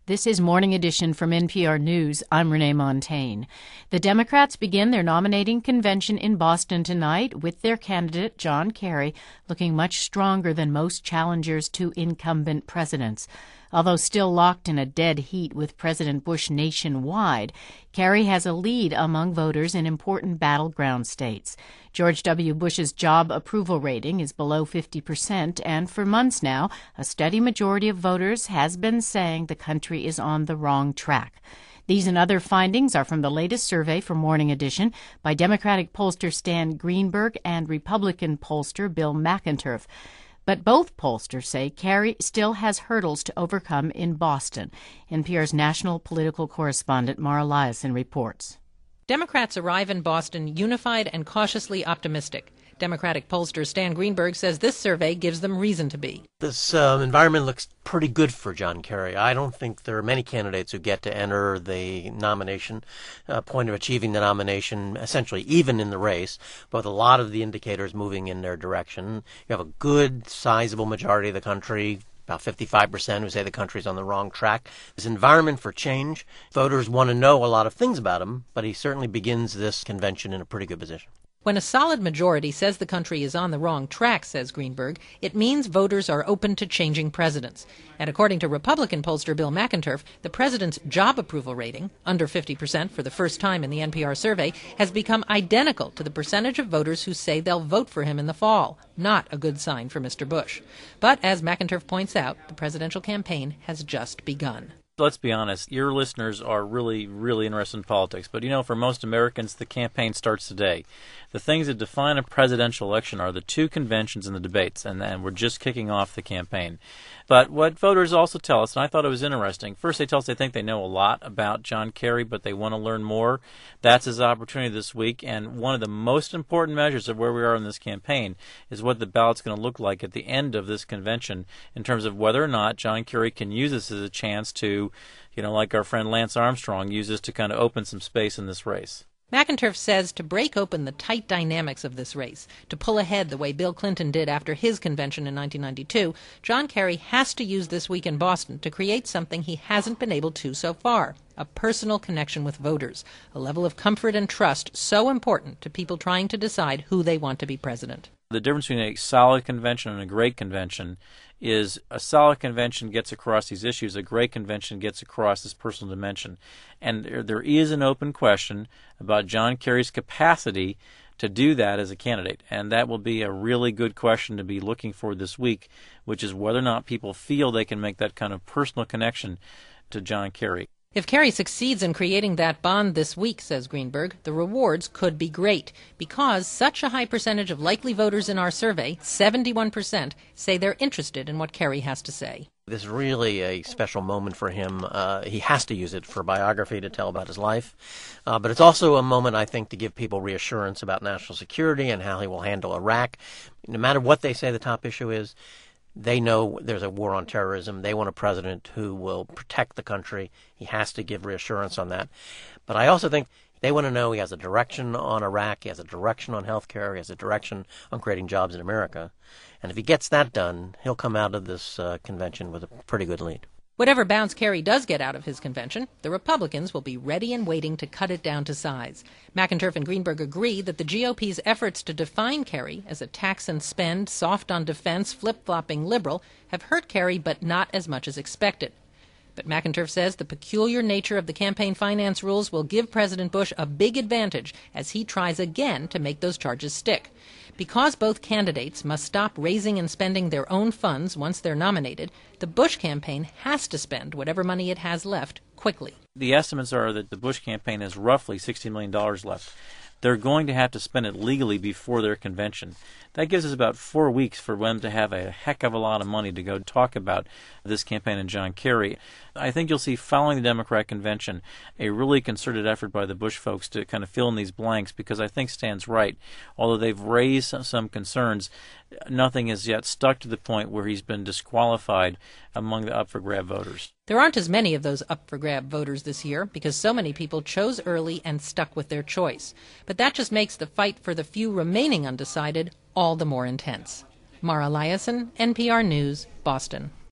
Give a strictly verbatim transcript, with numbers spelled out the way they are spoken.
This is Morning Edition from N P R News. I'm Renee Montaigne. The Democrats begin their nominating convention in Boston tonight with their candidate, John Kerry, looking much stronger than most challengers to incumbent presidents. Although still locked in a dead heat with President Bush nationwide, Kerry has a lead among voters in important battleground states. George W. Bush's job approval rating is below fifty percent, and for months now, a steady majority of voters has been saying the country is on the wrong track. These and other findings are from the latest survey for Morning Edition by Democratic pollster Stan Greenberg and Republican pollster Bill McInturff. But both pollsters say Kerry still has hurdles to overcome in Boston. N P R's national political correspondent Mara Liasson reports. Democrats arrive in Boston unified and cautiously optimistic. Democratic pollster Stan Greenberg says this survey gives them reason to be. This uh, environment looks pretty good for John Kerry. I don't think there are many candidates who get to enter the nomination, uh, point of achieving the nomination, essentially even in the race, but with a lot of the indicators moving in their direction. You have a good, sizable majority of the country, about fifty-five percent, who say the country's on the wrong track. This environment for change, voters want to know a lot of things about him, but he certainly begins this convention in a pretty good position. When a solid majority says the country is on the wrong track, says Greenberg, it means voters are open to changing presidents. And according to Republican pollster Bill McInturff, the president's job approval rating, under fifty percent for the first time in the N P R survey, has become identical to the percentage of voters who say they'll vote for him in the fall. Not a good sign for Mister Bush. But as McInturff points out, the presidential campaign has just begun. Let's be honest, your listeners are really, really interested in politics. But, you know, for most Americans, the campaign starts today. The things that define a presidential election are the two conventions and the debates, and, and we're just kicking off the campaign. But what voters also tell us, and I thought it was interesting, first they tell us they think they know a lot about John Kerry, but they want to learn more. That's his opportunity this week, and one of the most important measures of where we are in this campaign is what the ballot's going to look like at the end of this convention in terms of whether or not John Kerry can use this as a chance to, you know, like our friend Lance Armstrong, use this to kind of open some space in this race. McInturff says to break open the tight dynamics of this race, to pull ahead the way Bill Clinton did after his convention in nineteen ninety-two, John Kerry has to use this week in Boston to create something he hasn't been able to so far, a personal connection with voters, a level of comfort and trust so important to people trying to decide who they want to be president. The difference between a solid convention and a great convention is a solid convention gets across these issues, a great convention gets across this personal dimension. And there, there is an open question about John Kerry's capacity to do that as a candidate. And that will be a really good question to be looking for this week, which is whether or not people feel they can make that kind of personal connection to John Kerry. If Kerry succeeds in creating that bond this week, says Greenberg, the rewards could be great because such a high percentage of likely voters in our survey, seventy-one percent, say they're interested in what Kerry has to say. This is really a special moment for him. Uh, he has to use it for biography to tell about his life. Uh, but it's also a moment, I think, to give people reassurance about national security and how he will handle Iraq. No matter what they say the top issue is, they know there's a war on terrorism. They want a president who will protect the country. He has to give reassurance on that. But I also think they want to know he has a direction on Iraq, he has a direction on health care, he has a direction on creating jobs in America. And if he gets that done, he'll come out of this uh, convention with a pretty good lead. Whatever bounce Kerry does get out of his convention, the Republicans will be ready and waiting to cut it down to size. McInturff and Greenberg agree that the G O P's efforts to define Kerry as a tax and spend, soft on defense, flip-flopping liberal have hurt Kerry, but not as much as expected. But McInturff says the peculiar nature of the campaign finance rules will give President Bush a big advantage as he tries again to make those charges stick. Because both candidates must stop raising and spending their own funds once they're nominated, the Bush campaign has to spend whatever money it has left quickly. The estimates are that the Bush campaign has roughly sixty million dollars left. They're going to have to spend it legally before their convention. That gives us about four weeks for them to have a heck of a lot of money to go talk about this campaign and John Kerry. I think you'll see following the Democrat convention a really concerted effort by the Bush folks to kind of fill in these blanks because I think Stan's right. Although they've raised some concerns, nothing has yet stuck to the point where he's been disqualified among the up-for-grab voters. There aren't as many of those up-for-grab voters this year because so many people chose early and stuck with their choice. But that just makes the fight for the few remaining undecided all the more intense. Mara Liasson, N P R News, Boston.